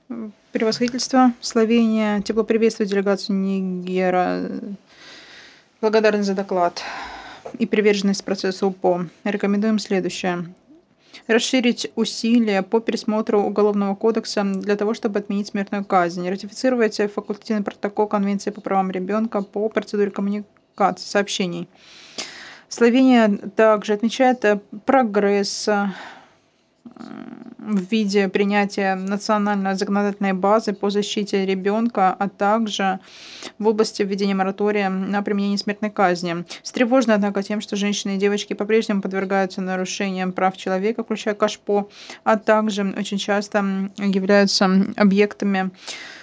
Превосходительство, Словения тепло приветствует делегацию Нигера. Благодарны за доклад и приверженность процессу УПО. Рекомендуем следующее. Расширить усилия по пересмотру Уголовного кодекса для того, чтобы отменить смертную казнь. Ратифицировать факультативный протокол Конвенции по правам ребенка по процедуре коммуникации, сообщений. Словения также отмечает прогресс в виде принятия национальной законодательной базы по защите ребенка, а также в области введения моратория на применение смертной казни. Встревожены, однако, тем, что женщины и девочки по-прежнему подвергаются нарушениям прав человека, включая Кашпо, а также очень часто являются объектами